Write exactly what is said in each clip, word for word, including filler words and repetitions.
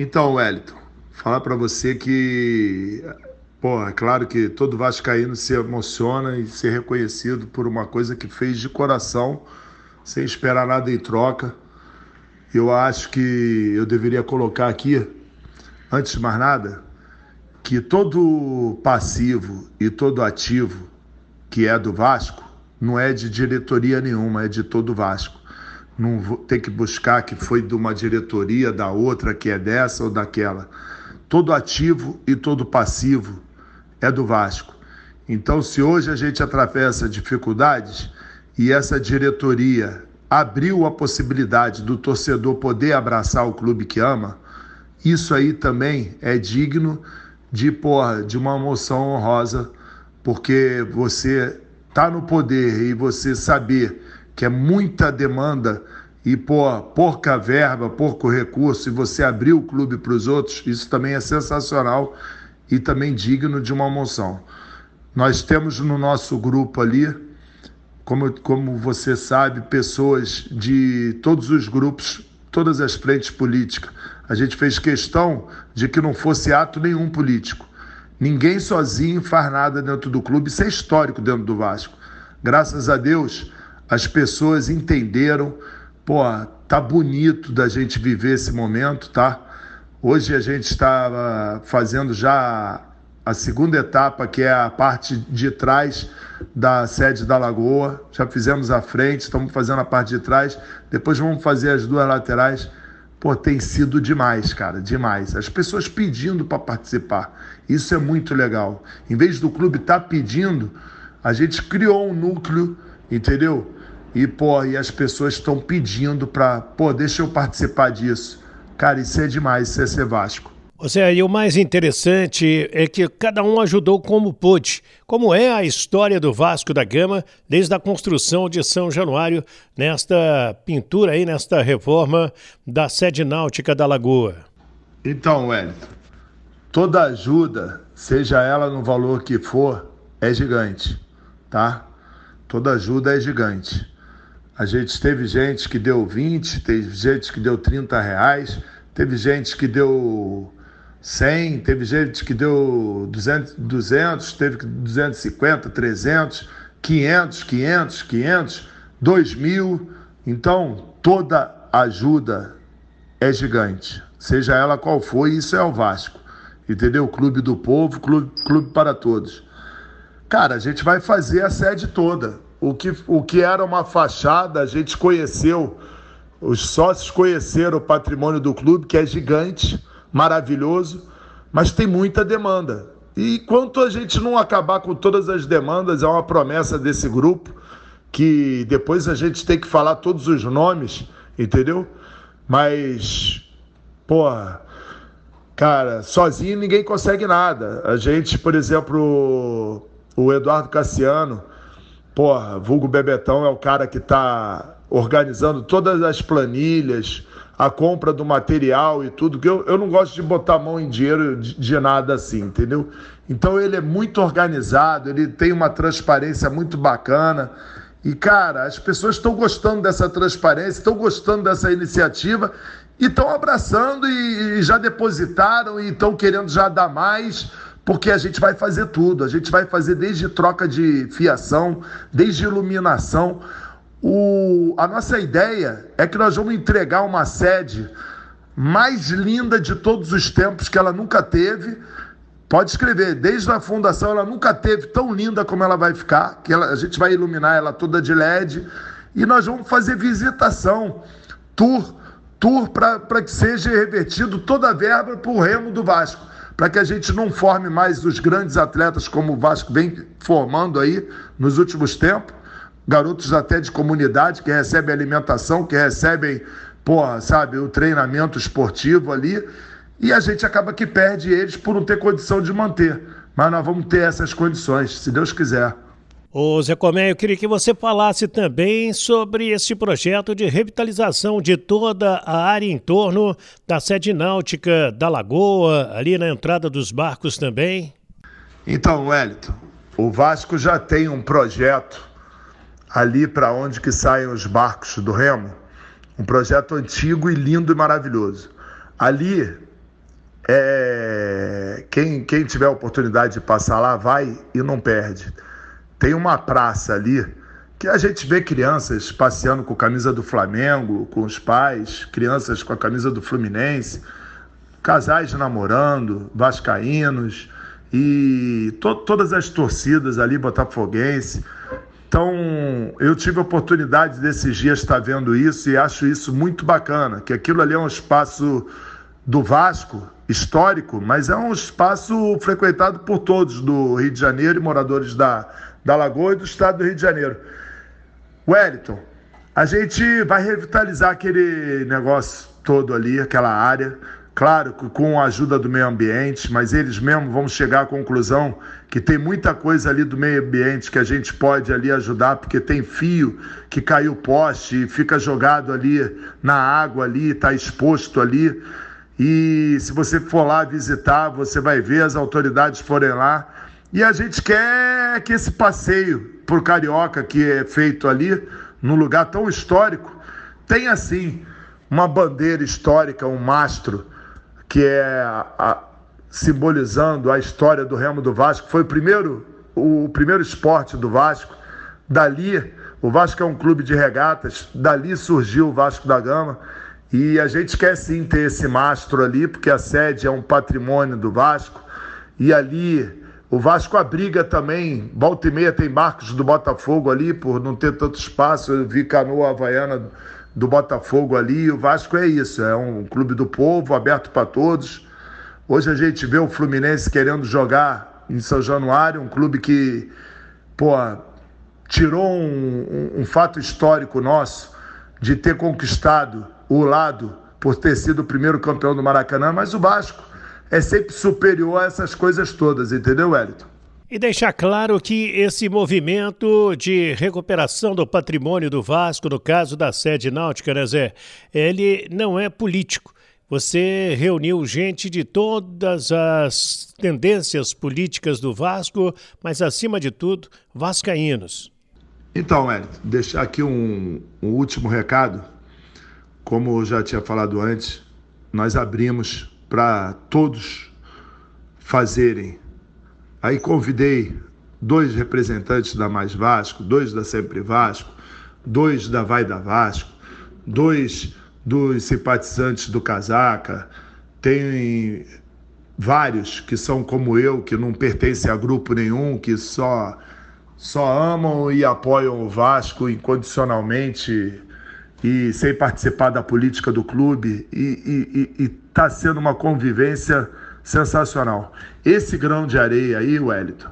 Então, Wellington, falar para você que, pô, é claro que todo vascaíno se emociona e ser reconhecido por uma coisa que fez de coração, sem esperar nada em troca. Eu acho que eu deveria colocar aqui, antes de mais nada, que todo passivo e todo ativo que é do Vasco não é de diretoria nenhuma, é de todo o Vasco. Não vou ter que buscar que foi de uma diretoria, da outra, que é dessa ou daquela. Todo ativo e todo passivo é do Vasco. Então, se hoje a gente atravessa dificuldades e essa diretoria abriu a possibilidade do torcedor poder abraçar o clube que ama, isso aí também é digno de, porra, de uma moção honrosa, porque você tá no poder e você saber que é muita demanda e, pô, pouca verba, pouco recurso, e você abrir o clube para os outros, isso também é sensacional e também digno de uma moção. Nós temos no nosso grupo ali, como, como você sabe, pessoas de todos os grupos, todas as frentes políticas. A gente fez questão de que não fosse ato nenhum político. Ninguém sozinho faz nada dentro do clube, isso é histórico dentro do Vasco. Graças a Deus, as pessoas entenderam, pô, tá bonito da gente viver esse momento, tá? Hoje a gente está fazendo já a segunda etapa, que é a parte de trás da sede da Lagoa. Já fizemos a frente, estamos fazendo a parte de trás, depois vamos fazer as duas laterais. Pô, tem sido demais, cara, demais. As pessoas pedindo para participar, isso é muito legal. Em vez do clube estar tá pedindo, a gente criou um núcleo, entendeu? E, pô, e as pessoas estão pedindo para, pô, deixa eu participar disso. Cara, isso é demais, isso é ser Vasco. Ou seja, e o mais interessante é que cada um ajudou como pôde, como é a história do Vasco da Gama, desde a construção de São Januário, nesta pintura aí, nesta reforma da sede náutica da Lagoa. Então, Wellington, toda ajuda, seja ela no valor que for, é gigante, tá? Toda ajuda é gigante. A gente teve gente que deu vinte, teve gente que deu trinta reais, teve gente que deu cem, teve gente que deu duzentos, duzentos, teve duzentos e cinquenta, trezentos, quinhentos, quinhentos, quinhentos, dois mil. Então, toda ajuda é gigante, seja ela qual for, e isso é o Vasco, entendeu? Clube do povo, clube, clube para todos. Cara, a gente vai fazer a sede toda. O que, o que era uma fachada, a gente conheceu, os sócios conheceram o patrimônio do clube, que é gigante, maravilhoso, mas tem muita demanda. E enquanto a gente não acabar com todas as demandas, é uma promessa desse grupo, que depois a gente tem que falar todos os nomes, entendeu? Mas, porra, cara, sozinho ninguém consegue nada. A gente, por exemplo, o Eduardo Cassiano, porra, vulgo Bebetão, é o cara que está organizando todas as planilhas, a compra do material e tudo, que eu, eu não gosto de botar a mão em dinheiro de, de nada assim, entendeu? Então ele é muito organizado, ele tem uma transparência muito bacana e, cara, as pessoas estão gostando dessa transparência, estão gostando dessa iniciativa e estão abraçando e, e já depositaram e estão querendo já dar mais, porque a gente vai fazer tudo, a gente vai fazer desde troca de fiação, desde iluminação. O, a nossa ideia é que nós vamos entregar uma sede mais linda de todos os tempos, que ela nunca teve. Pode escrever, desde a fundação ela nunca teve tão linda como ela vai ficar, que ela, a gente vai iluminar ela toda de L E D, e nós vamos fazer visitação, tour, tour para que seja revertido toda a verba para o remo do Vasco, para que a gente não forme mais os grandes atletas como o Vasco vem formando aí nos últimos tempos, garotos até de comunidade que recebem alimentação, que recebem, porra, sabe, o treinamento esportivo ali, e a gente acaba que perde eles por não ter condição de manter. Mas nós vamos ter essas condições, se Deus quiser. Ô Zé Comé, eu queria que você falasse também sobre esse projeto de revitalização de toda a área em torno da sede náutica da Lagoa, ali na entrada dos barcos também. Então, Wellington, o Vasco já tem um projeto ali para onde que saem os barcos do remo, um projeto antigo e lindo e maravilhoso. Ali É, quem, quem tiver a oportunidade de passar lá, vai e não perde. Tem uma praça ali que a gente vê crianças passeando com a camisa do Flamengo, com os pais, crianças com a camisa do Fluminense, casais namorando, vascaínos e to, todas as torcidas ali, botafoguense. Então, eu tive a oportunidade desses dias de estar vendo isso e acho isso muito bacana, que aquilo ali é um espaço do Vasco, histórico, mas é um espaço frequentado por todos do Rio de Janeiro e moradores da, da Lagoa e do estado do Rio de Janeiro. Wellington, a gente vai revitalizar aquele negócio todo ali, aquela área, claro, com a ajuda do meio ambiente, mas eles mesmos vão chegar à conclusão que tem muita coisa ali do meio ambiente que a gente pode ali ajudar, porque tem fio que caiu poste e fica jogado ali na água ali, está exposto ali. E se você for lá visitar, você vai ver, as autoridades forem lá. E a gente quer que esse passeio por Carioca, que é feito ali, num lugar tão histórico, tenha assim uma bandeira histórica, um mastro, que é a, a, simbolizando a história do remo do Vasco. Foi o primeiro, o, o primeiro esporte do Vasco. Dali, o Vasco é um clube de regatas, dali surgiu o Vasco da Gama. E a gente quer sim ter esse mastro ali, porque a sede é um patrimônio do Vasco. E ali o Vasco abriga também, volta e meia tem barcos do Botafogo ali, por não ter tanto espaço. Eu vi canoa havaiana do Botafogo ali. O Vasco é isso, é um clube do povo, aberto para todos. Hoje a gente vê o Fluminense querendo jogar em São Januário, um clube que, pô, tirou um, um, um fato histórico nosso de ter conquistado o lado por ter sido o primeiro campeão do Maracanã, mas o Vasco é sempre superior a essas coisas todas, entendeu, Wellington? E deixar claro que esse movimento de recuperação do patrimônio do Vasco, no caso da sede náutica, né, Zé, ele não é político. Você reuniu gente de todas as tendências políticas do Vasco, mas acima de tudo, vascaínos. Então, Wellington, deixar aqui um, um último recado. Como eu já tinha falado antes, nós abrimos para todos fazerem. Aí convidei dois representantes da Mais Vasco, dois da Sempre Vasco, dois da Vai da Vasco, dois dos simpatizantes do Casaca, tem vários que são como eu, que não pertencem a grupo nenhum, que só, só amam e apoiam o Vasco incondicionalmente e sem participar da política do clube, e está sendo uma convivência sensacional. Esse grão de areia aí, Wellington,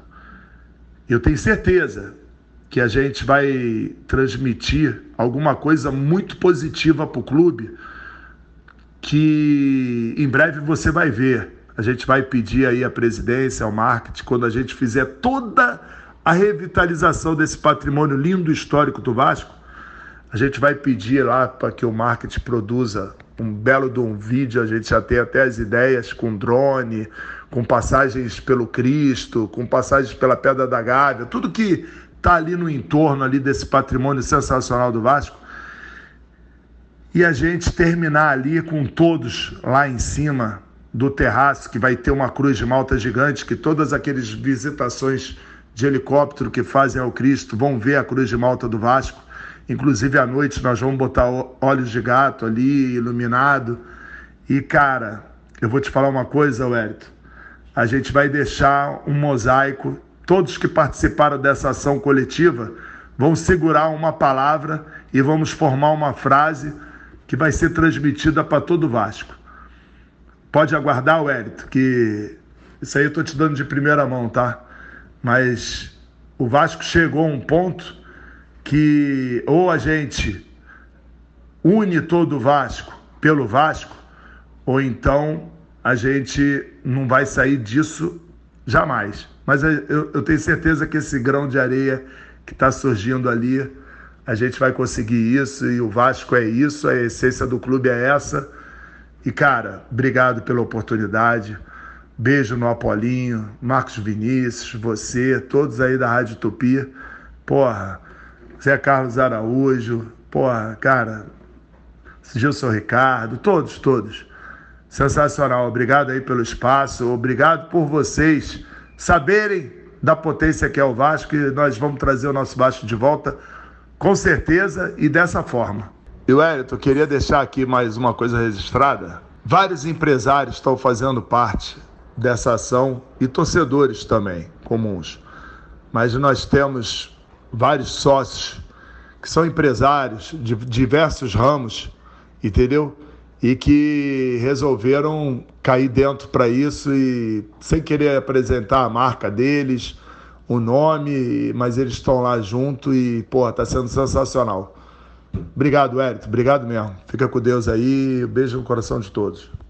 eu tenho certeza que a gente vai transmitir alguma coisa muito positiva para o clube, que em breve você vai ver. A gente vai pedir aí a presidência, ao marketing, quando a gente fizer toda a revitalização desse patrimônio lindo histórico do Vasco, a gente vai pedir lá para que o marketing produza um belo de um vídeo. A gente já tem até as ideias com drone, com passagens pelo Cristo, com passagens pela Pedra da Gávea, tudo que está ali no entorno ali desse patrimônio sensacional do Vasco. E a gente terminar ali com todos lá em cima do terraço, que vai ter uma cruz de malta gigante, que todas aquelas visitações de helicóptero que fazem ao Cristo vão ver a cruz de malta do Vasco. Inclusive à noite nós vamos botar olhos de gato ali, iluminado. E cara, eu vou te falar uma coisa, Wellington. A gente vai deixar um mosaico. Todos que participaram dessa ação coletiva vão segurar uma palavra e vamos formar uma frase que vai ser transmitida para todo o Vasco. Pode aguardar, Wellington, que isso aí eu estou te dando de primeira mão, tá? Mas o Vasco chegou a um ponto que ou a gente une todo o Vasco pelo Vasco, ou então a gente não vai sair disso jamais. Mas eu, eu tenho certeza que esse grão de areia que está surgindo ali, a gente vai conseguir isso, e o Vasco é isso, a essência do clube é essa. E cara, obrigado pela oportunidade, beijo no Apolinho, Marcos Vinícius, você, todos aí da Rádio Tupi, porra, Zé Carlos Araújo, porra, cara, Gilson Ricardo, todos, todos. Sensacional. Obrigado aí pelo espaço, obrigado por vocês saberem da potência que é o Vasco, e nós vamos trazer o nosso Vasco de volta, com certeza, e dessa forma. E Wellington, eu queria deixar aqui mais uma coisa registrada. Vários empresários estão fazendo parte dessa ação e torcedores também, comuns. Mas nós temos vários sócios que são empresários de diversos ramos, entendeu? E que resolveram cair dentro para isso e sem querer apresentar a marca deles, o nome, mas eles estão lá junto e, pô, tá sendo sensacional. Obrigado, Wellington. Obrigado mesmo. Fica com Deus aí. Beijo no coração de todos.